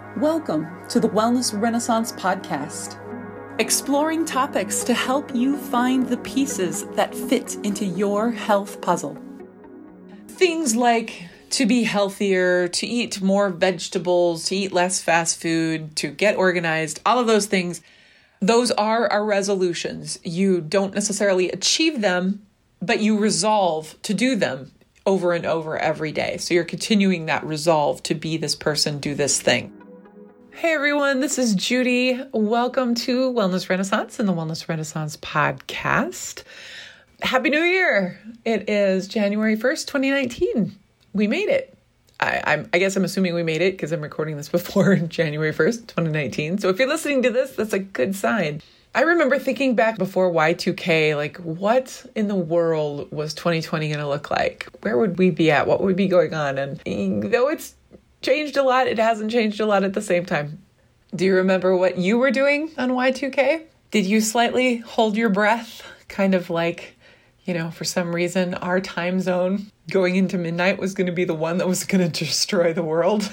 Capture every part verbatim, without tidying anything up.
Welcome to the Wellness Renaissance podcast, exploring topics to help you find the pieces that fit into your health puzzle. Things like to be healthier, to eat more vegetables, to eat less fast food, to get organized, all of those things, those are our resolutions. You don't necessarily achieve them, but you resolve to do them over and over every day. So you're continuing that resolve to be this person, do this thing. Hey everyone, this is Judy. Welcome to Wellness Renaissance and the Wellness Renaissance podcast. Happy New Year! It is January first, twenty nineteen. We made it. I, I'm, I guess I'm assuming we made it because I'm recording this before January first, twenty nineteen. So if you're listening to this, that's a good sign. I remember thinking back before Y two K, like what in the world was twenty twenty going to look like? Where would we be at? What would be going on? And though it's changed a lot, it hasn't changed a lot at the same time. Do you remember what you were doing on Y two K? Did you slightly hold your breath? Kind of like, you know, for some reason, our time zone going into midnight was going to be the one that was going to destroy the world.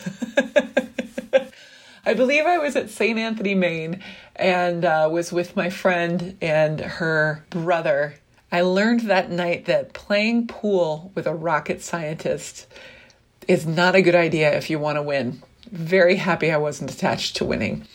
I believe I was at Saint Anthony, Maine, and uh, was with my friend and her brother. I learned that night that playing pool with a rocket scientist is not a good idea if you want to win. Very happy I wasn't attached to winning.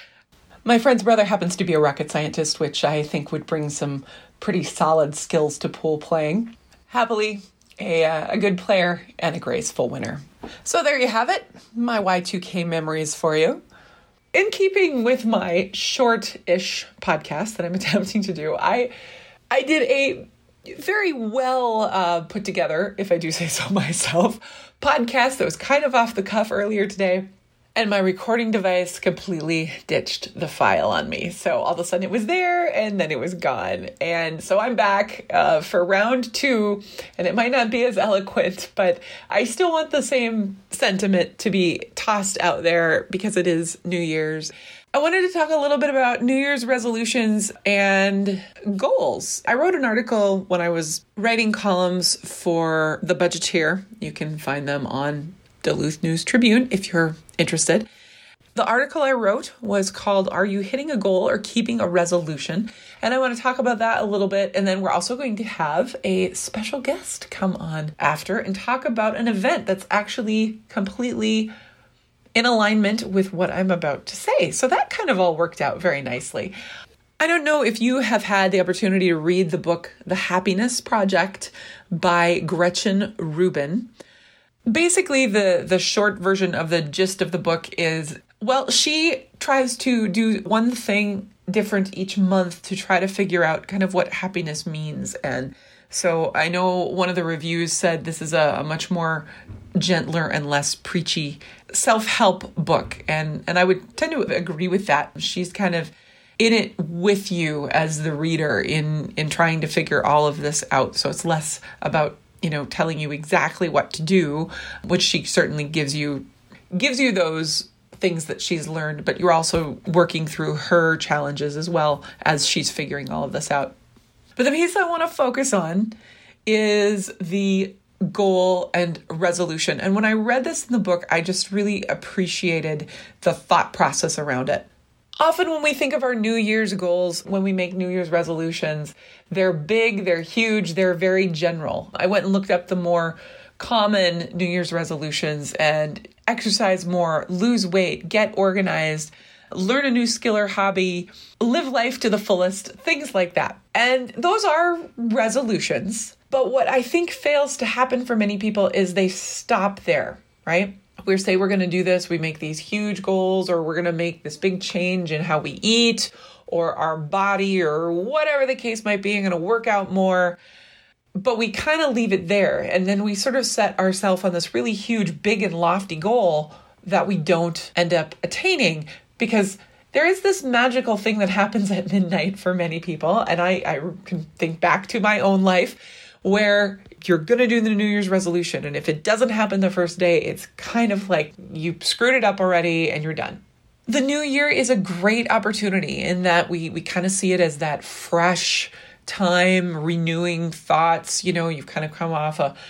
My friend's brother happens to be a rocket scientist, which I think would bring some pretty solid skills to pool playing. Happily, a, uh, a good player and a graceful winner. So there you have it, my Y two K memories for you. In keeping with my short-ish podcast that I'm attempting to do, I I did a very well uh, put together, if I do say so myself, podcast that was kind of off the cuff earlier today. And my recording device completely ditched the file on me. So all of a sudden it was there and then it was gone. And so I'm back uh, for round two, and it might not be as eloquent, but I still want the same sentiment to be tossed out there because it is New Year's. I wanted to talk a little bit about New Year's resolutions and goals. I wrote an article when I was writing columns for The Budgeteer. You can find them on Duluth News Tribune if you're interested. The article I wrote was called, Are You Hitting a Goal or Keeping a Resolution? And I want to talk about that a little bit. And then we're also going to have a special guest come on after and talk about an event that's actually completely in alignment with what I'm about to say. So that kind of all worked out very nicely. I don't know if you have had the opportunity to read the book, The Happiness Project by Gretchen Rubin. Basically, the, the short version of the gist of the book is, well, she tries to do one thing different each month to try to figure out kind of what happiness means. And so I know one of the reviews said this is a, a much more gentler and less preachy self-help book. And, and I would tend to agree with that. She's kind of in it with you as the reader in, in trying to figure all of this out. So it's less about, you know, telling you exactly what to do, which she certainly gives you, gives you those things that she's learned, but you're also working through her challenges as well as she's figuring all of this out. But the piece I want to focus on is the goal and resolution. And when I read this in the book, I just really appreciated the thought process around it. Often when we think of our New Year's goals, when we make New Year's resolutions, they're big, they're huge, they're very general. I went and looked up the more common New Year's resolutions and exercise more, lose weight, get organized, learn a new skill or hobby, live life to the fullest, things like that. And those are resolutions. But what I think fails to happen for many people is they stop there, right? We say we're going to do this, we make these huge goals, or we're going to make this big change in how we eat or our body or whatever the case might be. I'm going to work out more. But we kind of leave it there. And then we sort of set ourselves on this really huge, big and lofty goal that we don't end up attaining, because there is this magical thing that happens at midnight for many people. And I, I can think back to my own life where you're going to do the New Year's resolution. And if it doesn't happen the first day, it's kind of like you screwed it up already and you're done. The new year is a great opportunity in that we, we kind of see it as that fresh time, renewing thoughts. You know, you've kind of come off a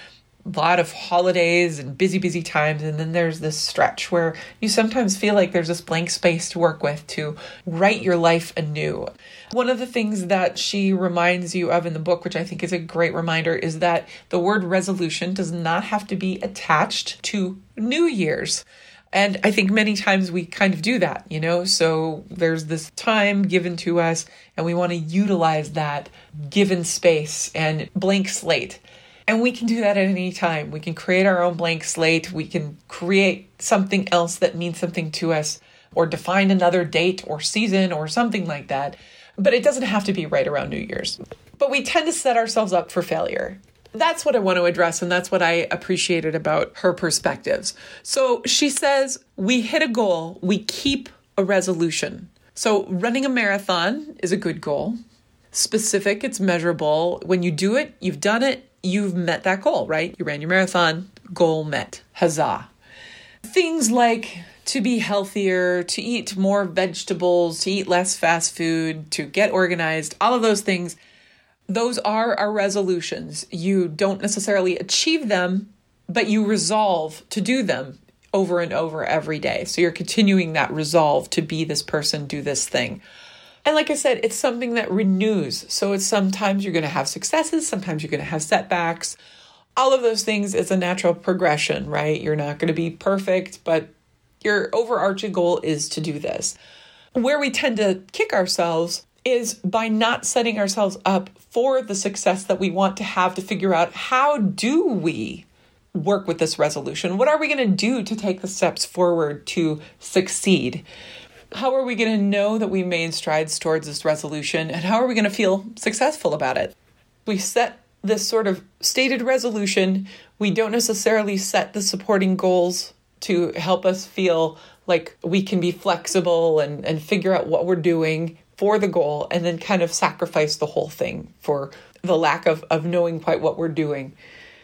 a lot of holidays and busy, busy times. And then there's this stretch where you sometimes feel like there's this blank space to work with to write your life anew. One of the things that she reminds you of in the book, which I think is a great reminder, is that the word resolution does not have to be attached to New Year's. And I think many times we kind of do that, you know, so there's this time given to us and we want to utilize that given space and blank slate. And we can do that at any time. We can create our own blank slate. We can create something else that means something to us, or define another date or season or something like that. But it doesn't have to be right around New Year's. But we tend to set ourselves up for failure. That's what I want to address, and that's what I appreciated about her perspectives. So she says, we hit a goal, we keep a resolution. So running a marathon is a good goal. Specific, it's measurable. When you do it, you've done it, you've met that goal, right? You ran your marathon, goal met. Huzzah. Things like to be healthier, to eat more vegetables, to eat less fast food, to get organized, all of those things, those are our resolutions. You don't necessarily achieve them, but you resolve to do them over and over every day. So you're continuing that resolve to be this person, do this thing. And like I said, it's something that renews. So it's sometimes you're going to have successes, sometimes you're going to have setbacks. All of those things is a natural progression, right? You're not going to be perfect, but your overarching goal is to do this. Where we tend to kick ourselves is by not setting ourselves up for the success that we want to have, to figure out, how do we work with this resolution? What are we going to do to take the steps forward to succeed? How are we going to know that we made strides towards this resolution? And how are we going to feel successful about it? We set this sort of stated resolution. We don't necessarily set the supporting goals to help us feel like we can be flexible and, and figure out what we're doing for the goal, and then kind of sacrifice the whole thing for the lack of, of knowing quite what we're doing.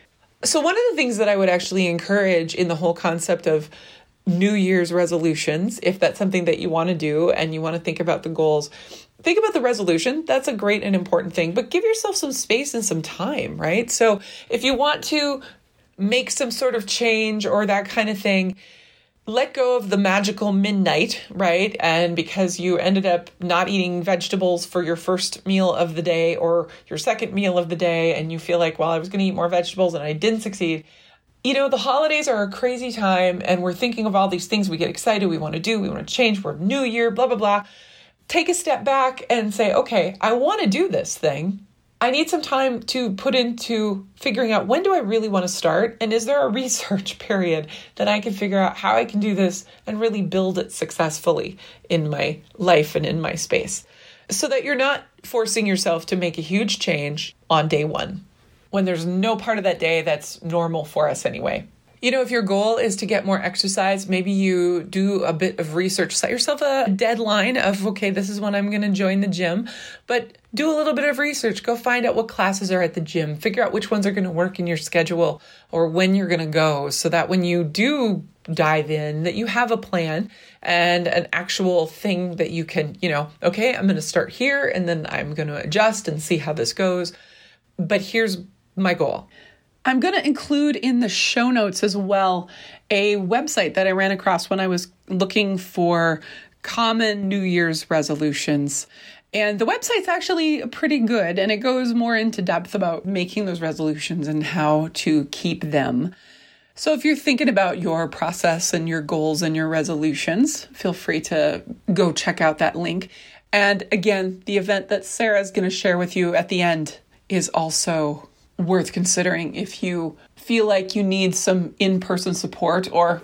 So one of the things that I would actually encourage in the whole concept of New Year's resolutions, if that's something that you want to do and you want to think about the goals, think about the resolution. That's a great and important thing, but give yourself some space and some time, right? So if you want to make some sort of change or that kind of thing, let go of the magical midnight, right? And because you ended up not eating vegetables for your first meal of the day or your second meal of the day, and you feel like, well, I was going to eat more vegetables and I didn't succeed. You know, the holidays are a crazy time and we're thinking of all these things we get excited, we want to do, we want to change, we're New Year, blah, blah, blah. Take a step back and say, okay, I want to do this thing. I need some time to put into figuring out, when do I really want to start? And is there a research period that I can figure out how I can do this and really build it successfully in my life and in my space, so that you're not forcing yourself to make a huge change on day one when there's no part of that day that's normal for us anyway. You know, if your goal is to get more exercise, maybe you do a bit of research, set yourself a deadline of, okay, this is when I'm going to join the gym, but do a little bit of research. Go find out what classes are at the gym, figure out which ones are going to work in your schedule or when you're going to go, so that when you do dive in, that you have a plan and an actual thing that you can, you know, okay, I'm going to start here and then I'm going to adjust and see how this goes. But here's my goal. I'm going to include in the show notes as well a website that I ran across when I was looking for common New Year's resolutions. And the website's actually pretty good, and it goes more into depth about making those resolutions and how to keep them. So if you're thinking about your process and your goals and your resolutions, feel free to go check out that link. And again, the event that Sarah's going to share with you at the end is also worth considering if you feel like you need some in-person support, or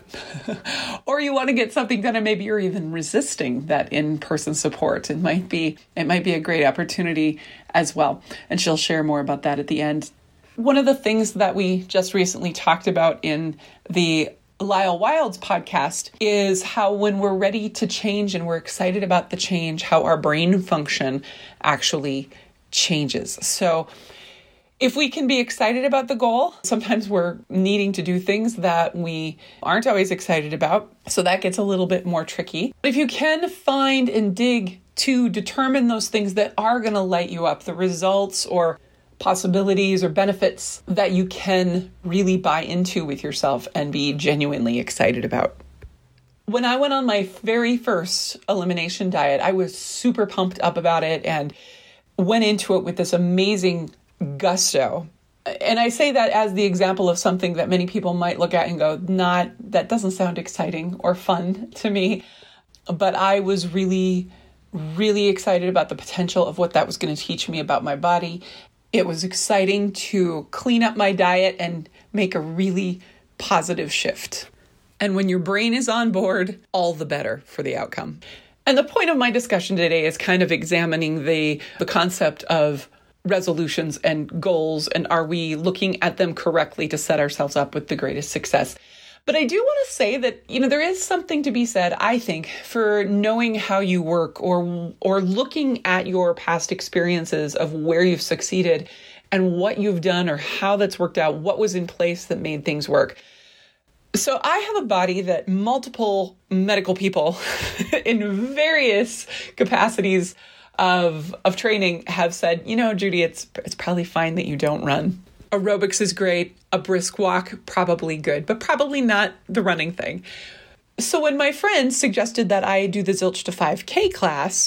or you want to get something done and maybe you're even resisting that in-person support. It might be it might be a great opportunity as well. And she'll share more about that at the end. One of the things that we just recently talked about in the Lyle Wilds podcast is how when we're ready to change and we're excited about the change, how our brain function actually changes. So if we can be excited about the goal, sometimes we're needing to do things that we aren't always excited about. So that gets a little bit more tricky. But if you can find and dig to determine those things that are going to light you up, the results or possibilities or benefits that you can really buy into with yourself and be genuinely excited about. When I went on my very first elimination diet, I was super pumped up about it and went into it with this amazing gusto. And I say that as the example of something that many people might look at and go, not, that doesn't sound exciting or fun to me. But I was really, really excited about the potential of what that was going to teach me about my body. It was exciting to clean up my diet and make a really positive shift. And when your brain is on board, all the better for the outcome. And the point of my discussion today is kind of examining the, the concept of resolutions and goals, and are we looking at them correctly to set ourselves up with the greatest success? But I do want to say that, you know, there is something to be said, I think, for knowing how you work or or looking at your past experiences of where you've succeeded and what you've done or how that's worked out, what was in place that made things work. So I have a body that multiple medical people in various capacities of of training have said, you know, Judy, it's it's probably fine that you don't run. Aerobics is great. A brisk walk, probably good, but probably not the running thing. So when my friend suggested that I do the Zilch to five K class,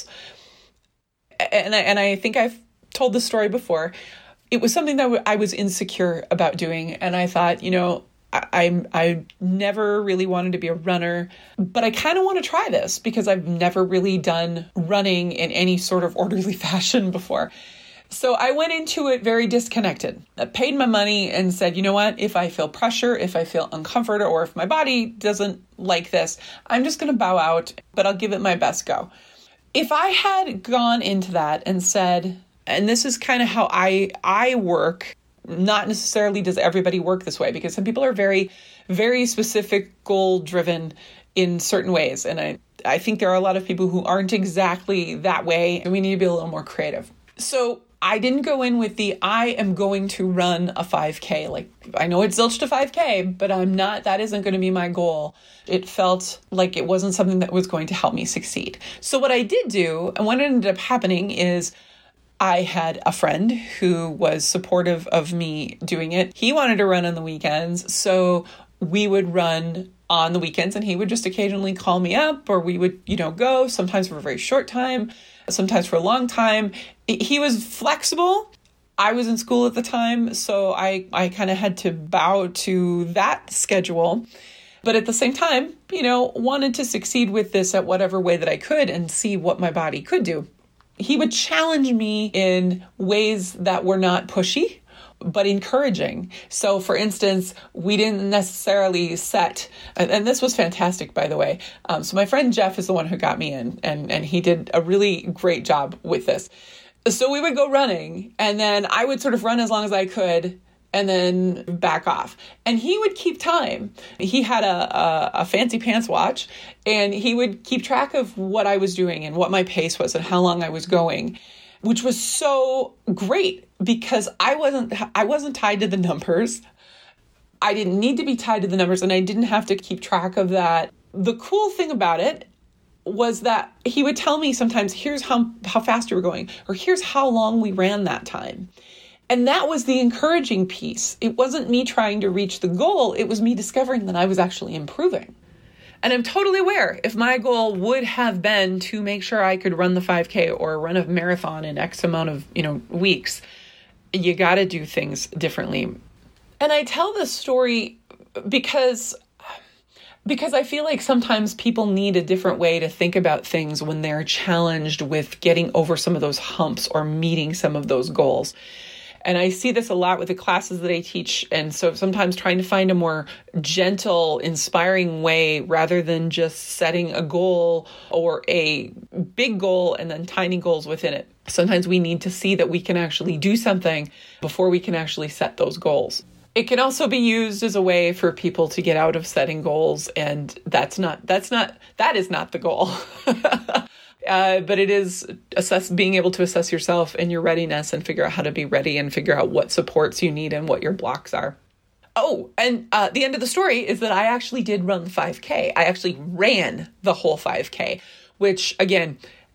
and I, and I think I've told the story before, it was something that I was insecure about doing. And I thought, you know, I, I never really wanted to be a runner, but I kind of want to try this because I've never really done running in any sort of orderly fashion before. So I went into it very disconnected. I paid my money and said, you know what, if I feel pressure, if I feel uncomfortable, or if my body doesn't like this, I'm just going to bow out, but I'll give it my best go. If I had gone into that and said, and this is kind of how I I work, not necessarily does everybody work this way, because some people are very, very specific, goal-driven in certain ways. And I, I think there are a lot of people who aren't exactly that way, and we need to be a little more creative. So I didn't go in with the, I am going to run a five K. Like, I know it's Zilch to five K, but I'm not, that isn't going to be my goal. It felt like it wasn't something that was going to help me succeed. So what I did do, and what ended up happening is I had a friend who was supportive of me doing it. He wanted to run on the weekends, so we would run on the weekends, and he would just occasionally call me up, or we would, you know, go sometimes for a very short time, sometimes for a long time. He was flexible. I was in school at the time, so I, I kind of had to bow to that schedule. But at the same time, you know, wanted to succeed with this at whatever way that I could and see what my body could do. He would challenge me in ways that were not pushy, but encouraging. So for instance, we didn't necessarily set, and this was fantastic, by the way. Um, so my friend Jeff is the one who got me in, and, and he did a really great job with this. So we would go running, and then I would sort of run as long as I could, and then back off. And he would keep time. He had a, a, a fancy pants watch, and he would keep track of what I was doing and what my pace was and how long I was going, which was so great because I wasn't, I wasn't tied to the numbers. I didn't need to be tied to the numbers, and I didn't have to keep track of that. The cool thing about it was that he would tell me sometimes, here's how, how fast you were going, or here's how long we ran that time. And that was the encouraging piece. It wasn't me trying to reach the goal. It was me discovering that I was actually improving. And I'm totally aware if my goal would have been to make sure I could run the five K or run a marathon in X amount of, you know, weeks, you got to do things differently. And I tell this story because Because I feel like sometimes people need a different way to think about things when they're challenged with getting over some of those humps or meeting some of those goals. And I see this a lot with the classes that I teach. And so sometimes trying to find a more gentle, inspiring way rather than just setting a goal or a big goal and then tiny goals within it. Sometimes we need to see that we can actually do something before we can actually set those goals. It can also be used as a way for people to get out of setting goals, and that's not, that's not, that is not the goal. uh, but it is assess, being able to assess yourself and your readiness and figure out how to be ready and figure out what supports you need and what your blocks are. Oh, and uh, the end of the story is that I actually did run the five K. I actually ran the whole five K, which again,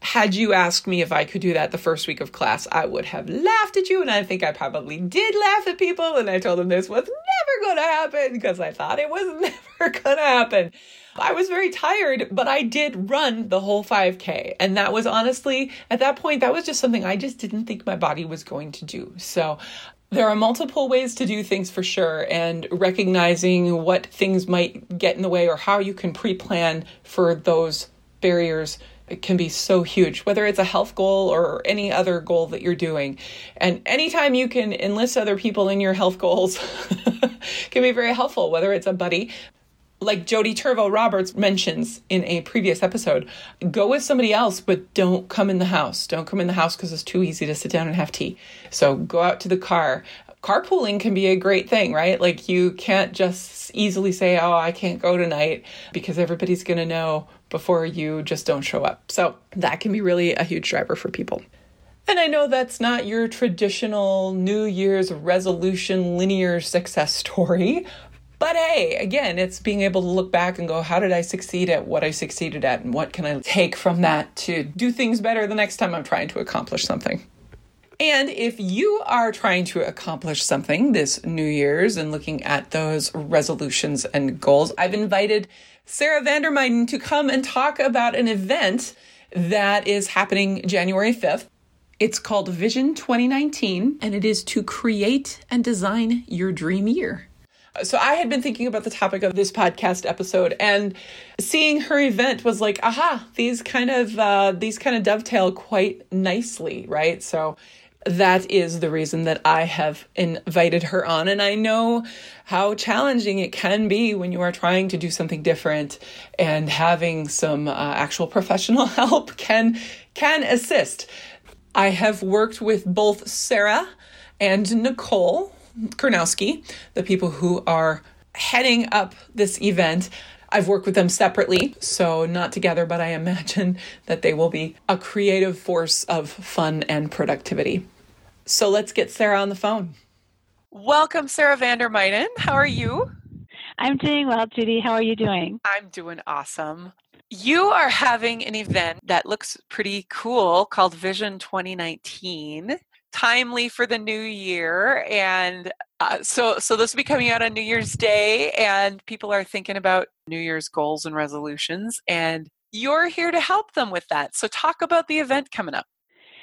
Had you asked me if I could do that the first week of class, I would have laughed at you. And I think I probably did laugh at people. And I told them this was never going to happen because I thought it was never going to happen. I was very tired, but I did run the whole five K. And that was honestly, at that point, that was just something I just didn't think my body was going to do. So there are multiple ways to do things for sure. And recognizing what things might get in the way or how you can pre-plan for those barriers, it can be so huge, whether it's a health goal or any other goal that you're doing. And anytime you can enlist other people in your health goals can be very helpful, whether it's a buddy. Like Jody Turvo Roberts mentions in a previous episode, go with somebody else, but don't come in the house. Don't come in the house because it's too easy to sit down and have tea. So go out to the car. Carpooling can be a great thing, right? Like you can't just easily say, oh, I can't go tonight because everybody's going to know before you just don't show up. So that can be really a huge driver for people. And I know that's not your traditional New Year's resolution linear success story. But hey, again, it's being able to look back and go, how did I succeed at what I succeeded at? And what can I take from that to do things better the next time I'm trying to accomplish something? And if you are trying to accomplish something this New Year's and looking at those resolutions and goals, I've invited Sarah Vandermyden to come and talk about an event that is happening January fifth. It's called Vision twenty nineteen, and it is to create and design your dream year. So I had been thinking about the topic of this podcast episode, and seeing her event was like, aha, these kind of uh, these kind of dovetail quite nicely, right? So that is the reason that I have invited her on. And I know how challenging it can be when you are trying to do something different, and having some uh, actual professional help can can assist. I have worked with both Sarah and Nicole Karnowski, the people who are heading up this event. I've worked with them separately, so not together, but I imagine that they will be a creative force of fun and productivity. So let's get Sarah on the phone. Welcome, Sarah Vandermyden. How are you? I'm doing well, Judy. How are you doing? I'm doing awesome. You are having an event that looks pretty cool called Vision twenty nineteen. Timely for the new year. And uh, so so this will be coming out on New Year's Day, and people are thinking about New Year's goals and resolutions, and you're here to help them with that. So talk about the event coming up.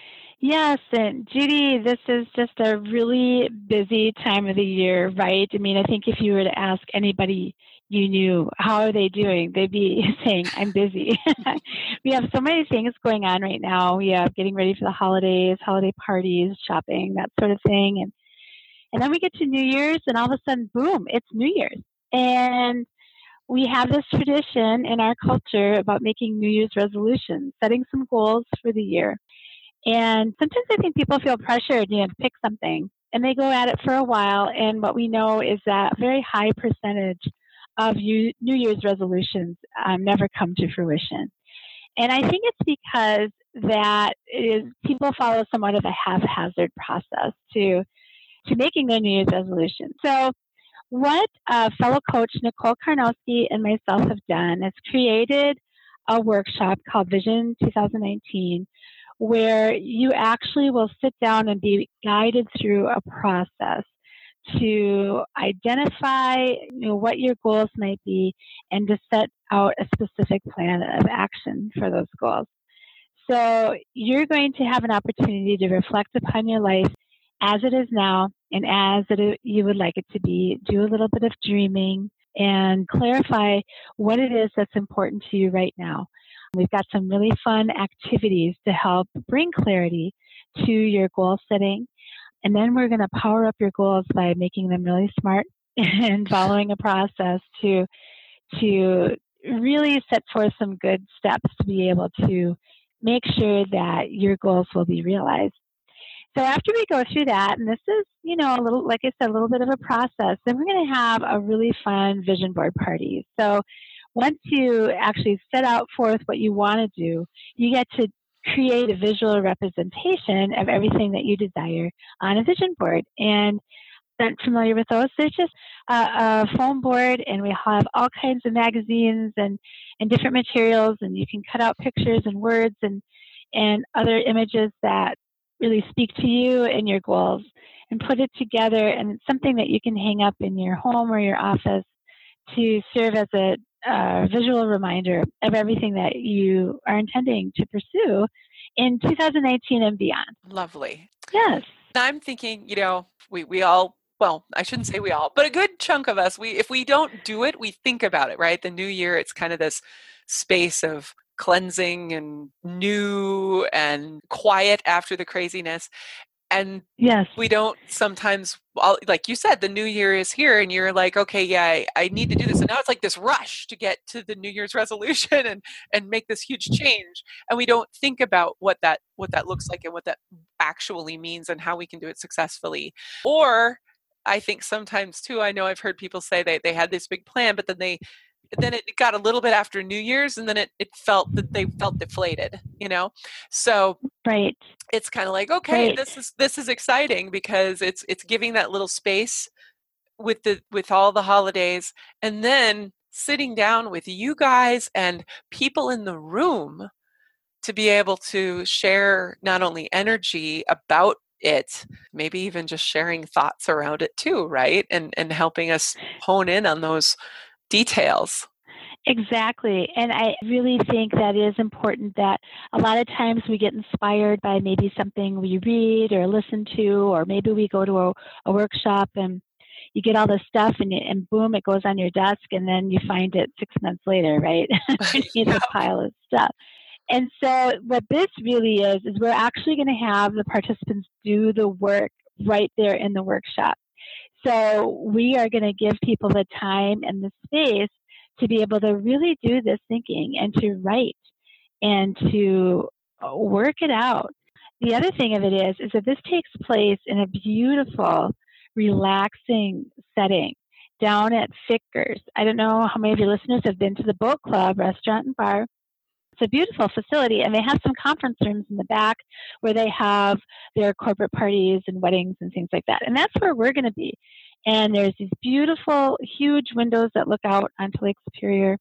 Yes, and Judy, this is just a really busy time of the year, right? I mean, I think if you were to ask anybody you knew, how are they doing? They'd be saying, I'm busy. We have so many things going on right now. We have getting ready for the holidays, holiday parties, shopping, that sort of thing. And and then we get to New Year's, and all of a sudden, boom, it's New Year's. And we have this tradition in our culture about making New Year's resolutions, setting some goals for the year. And sometimes I think people feel pressured, you know, to pick something, and they go at it for a while. And what we know is that a very high percentage of you, New Year's resolutions um, never come to fruition. And I think it's because that is people follow somewhat of a haphazard process to to making their New Year's resolutions. So what uh, fellow coach Nicole Karnowski and myself have done is created a workshop called Vision twenty nineteen, where you actually will sit down and be guided through a process to identify, you know, what your goals might be, and to set out a specific plan of action for those goals. So you're going to have an opportunity to reflect upon your life as it is now and as it, you would like it to be. Do a little bit of dreaming and clarify what it is that's important to you right now. We've got some really fun activities to help bring clarity to your goal setting. And then we're going to power up your goals by making them really smart and following a process to to really set forth some good steps to be able to make sure that your goals will be realized. So after we go through that, and this is, you know, a little, like I said, a little bit of a process, then we're going to have a really fun vision board party. So once you actually set out forth what you want to do, you get to create a visual representation of everything that you desire on a vision board. And not familiar with those, there's just a, a foam board, and we have all kinds of magazines and, and different materials, and you can cut out pictures and words, and and other images that really speak to you and your goals, and put it together. And it's something that you can hang up in your home or your office to serve as a uh, visual reminder of everything that you are intending to pursue in two thousand nineteen and beyond. Lovely. Yes. I'm thinking, you know, we, we all, well, I shouldn't say we all, but a good chunk of us, we if we don't do it, we think about it, right? The new year, it's kind of this space of cleansing and new and quiet after the craziness. And yes, we don't sometimes, like you said, the new year is here and you're like, okay, yeah, I, I need to do this. And now it's like this rush to get to the New Year's resolution and, and make this huge change. And we don't think about what that, what that looks like and what that actually means and how we can do it successfully. Or I think sometimes too, I know I've heard people say they, they had this big plan, but then they, then it got a little bit after New Year's and then it, it felt that they felt deflated, you know? So right. It's kind of like, okay, right. this is, this is exciting because it's, it's giving that little space with the, with all the holidays, and then sitting down with you guys and people in the room to be able to share not only energy about it, maybe even just sharing thoughts around it too, right? And, and helping us hone in on those details. Exactly. And I really think that is important, that a lot of times we get inspired by maybe something we read or listen to, or maybe we go to a, a workshop and you get all this stuff and, you, and boom, it goes on your desk and then you find it six months later, right? You know, a pile of stuff. And so what this really is, is we're actually going to have the participants do the work right there in the workshop. So we are going to give people the time and the space to be able to really do this thinking and to write and to work it out. The other thing of it is, is that this takes place in a beautiful, relaxing setting down at Fickers. I don't know how many of your listeners have been to the Boat Club restaurant and bar. It's a beautiful facility, and they have some conference rooms in the back where they have their corporate parties and weddings and things like that. And that's where we're going to be. And there's these beautiful, huge windows that look out onto Lake Superior.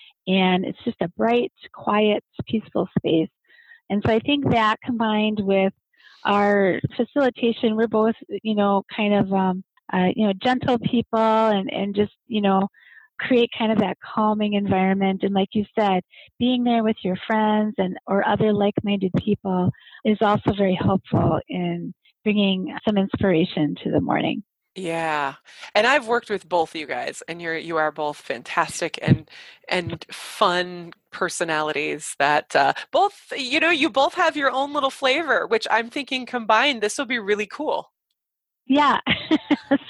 And it's just a bright, quiet, peaceful space. And so I think that combined with our facilitation, we're both, you know, kind of, um, uh, you know, gentle people and, and just, you know, create kind of that calming environment. And like you said, being there with your friends and or other like-minded people is also very helpful in bringing some inspiration to the morning. Yeah. And I've worked with both of you guys, and you're you are both fantastic and and fun personalities that uh, both, you know, you both have your own little flavor, which I'm thinking combined, this will be really cool. Yeah, that's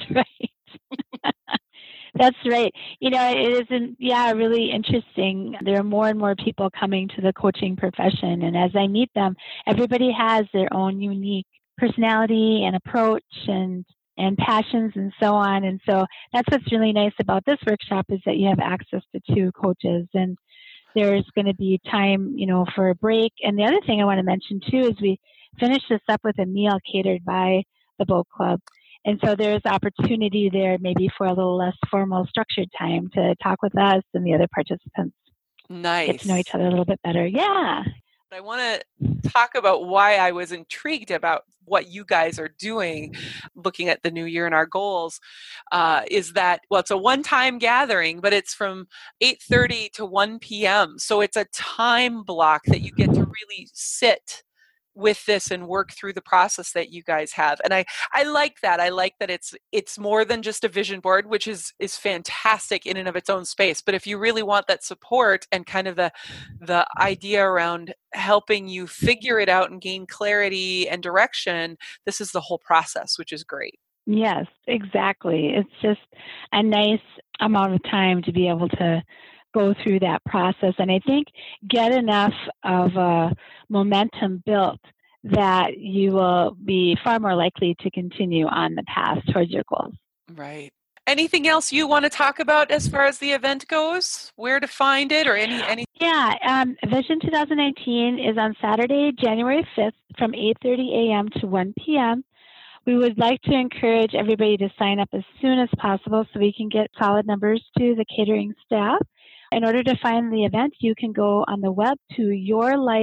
right. That's right. You know, it isn't, yeah, really interesting. There are more and more people coming to the coaching profession. And as I meet them, everybody has their own unique personality and approach and and passions and so on. And so that's what's really nice about this workshop is that you have access to two coaches, and there's going to be time, you know, for a break. And the other thing I want to mention too is we finish this up with a meal catered by the Boat Club. And so there's opportunity there maybe for a little less formal structured time to talk with us and the other participants. Nice. Get to know each other a little bit better. Yeah. I want to talk about why I was intrigued about what you guys are doing, looking at the new year and our goals, uh, is that, well, it's a one-time gathering, but it's from eight thirty to one p.m. So it's a time block that you get to really sit with this and work through the process that you guys have. And I, I like that. I like that it's it's more than just a vision board, which is is fantastic in and of its own space. But if you really want that support and kind of the the idea around helping you figure it out and gain clarity and direction, this is the whole process, which is great. Yes, exactly. It's just a nice amount of time to be able to go through that process, and I think get enough of a momentum built that you will be far more likely to continue on the path towards your goals. Right. Anything else you want to talk about as far as the event goes? Where to find it or any? any? Yeah, um, Vision twenty nineteen is on Saturday, January fifth from eight thirty a.m. to one p.m. We would like to encourage everybody to sign up as soon as possible so we can get solid numbers to the catering staff. In order to find the event, you can go on the web to your life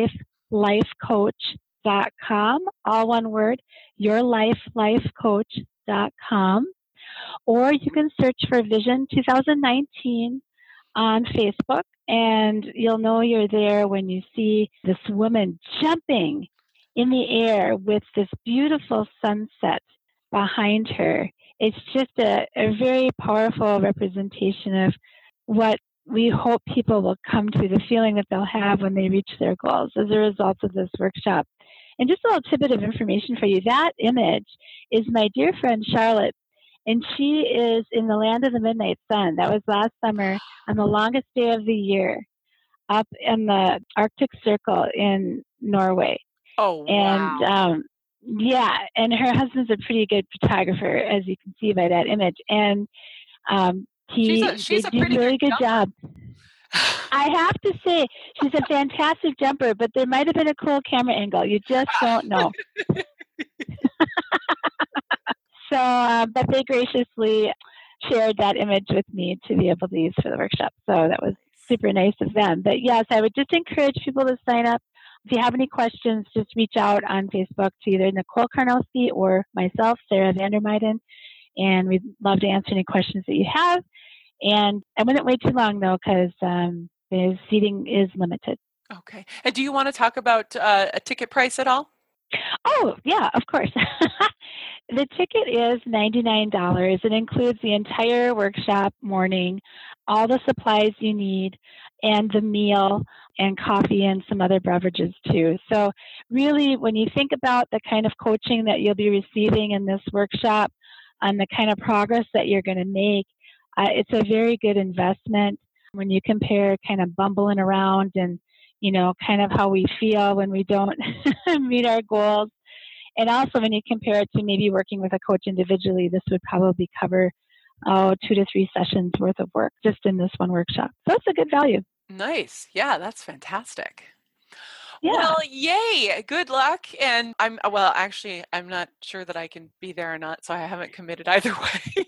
life coach dot com, all one word, your life life coach dot com. Or you can search for Vision twenty nineteen on Facebook, and you'll know you're there when you see this woman jumping in the air with this beautiful sunset behind her. It's just a, a very powerful representation of what we hope people will come to, the feeling that they'll have when they reach their goals as a result of this workshop. And just a little tidbit of information for you. That image is my dear friend Charlotte, and she is in the land of the midnight sun. That was last summer on the longest day of the year up in the Arctic Circle in Norway. Oh, wow. And um, yeah, and her husband's a pretty good photographer, as you can see by that image. And um, he she's a, she's they a did a really good good job. I have to say, she's a fantastic jumper, but there might have been a cool camera angle. You just don't know. So, uh, but they graciously shared that image with me to be able to use for the workshop. So that was super nice of them. But yes, I would just encourage people to sign up. If you have any questions, just reach out on Facebook to either Nicole Karnowski or myself, Sarah Vandermeiden, and we'd love to answer any questions that you have. And I wouldn't wait too long, though, because um, the seating is limited. Okay. And do you want to talk about uh, a ticket price at all? Oh, yeah, of course. The ticket is ninety-nine dollars. It includes the entire workshop morning, all the supplies you need, and the meal and coffee and some other beverages too. So really, when you think about the kind of coaching that you'll be receiving in this workshop and the kind of progress that you're going to make, uh, it's a very good investment when you compare kind of bumbling around and, you know, kind of how we feel when we don't meet our goals. And also when you compare it to maybe working with a coach individually, this would probably cover oh, two to three sessions worth of work just in this one workshop. So it's a good value. Nice. Yeah, that's fantastic. Yeah. Well, yay. Good luck. And I'm, well, actually, I'm not sure that I can be there or not, so I haven't committed either way.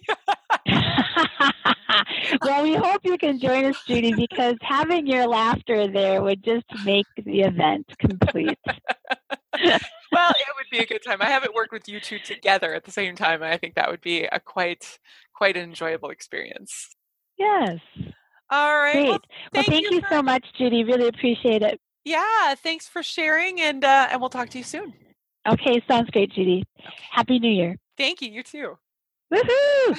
Well, we hope you can join us, Judy, because having your laughter there would just make the event complete. Well, it would be a good time. I haven't worked with you two together at the same time. And I think that would be a quite, quite an enjoyable experience. Yes. All right. Great. Well, Well, thank, thank you, you for... so much, Judy. Really appreciate it. Yeah. Thanks for sharing, and uh, and we'll talk to you soon. Okay. Sounds great, Judy. Okay. Happy New Year. Thank you. You too. Woohoo!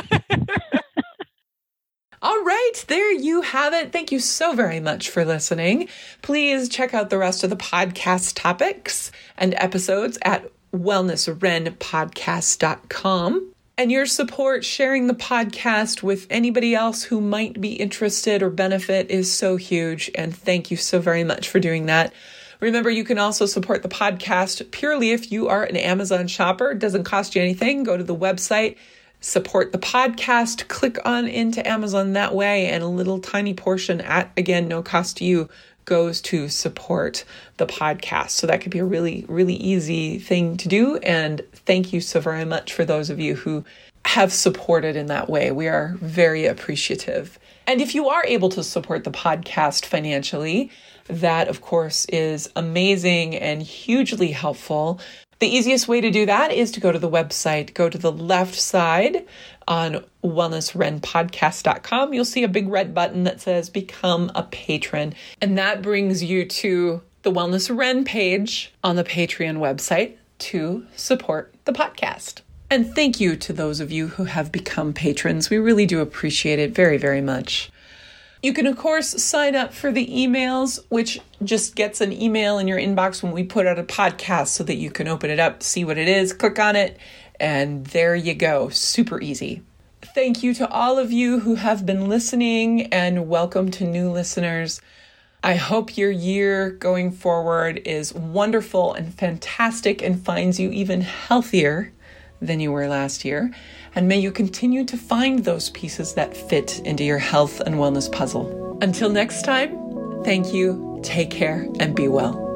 All right, there you have it. Thank you so very much for listening. Please check out the rest of the podcast topics and episodes at wellness ren podcast dot com. And your support sharing the podcast with anybody else who might be interested or benefit is so huge. And thank you so very much for doing that. Remember, you can also support the podcast purely if you are an Amazon shopper. It doesn't cost you anything. Go to the website, support the podcast, click on into Amazon that way, and a little tiny portion at, again, no cost to you, goes to support the podcast. So that could be a really, really easy thing to do. And thank you so very much for those of you who have supported in that way. We are very appreciative. And if you are able to support the podcast financially, that of course is amazing and hugely helpful. The easiest way to do that is to go to the website, go to the left side on wellness ren podcast dot com. You'll see a big red button that says Become a Patron. And that brings you to the Wellness Ren page on the Patreon website to support the podcast. And thank you to those of you who have become patrons. We really do appreciate it very, very much. You can, of course, sign up for the emails, which just gets an email in your inbox when we put out a podcast so that you can open it up, see what it is, click on it, and there you go. Super easy. Thank you to all of you who have been listening, and welcome to new listeners. I hope your year going forward is wonderful and fantastic and finds you even healthier than you were last year. And may you continue to find those pieces that fit into your health and wellness puzzle. Until next time, thank you, take care, and be well.